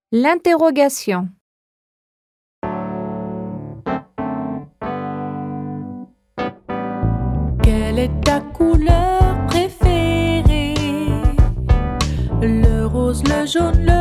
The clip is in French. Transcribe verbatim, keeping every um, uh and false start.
L'interrogation. Quelle est ta couleur préférée? Le rose, le jaune, le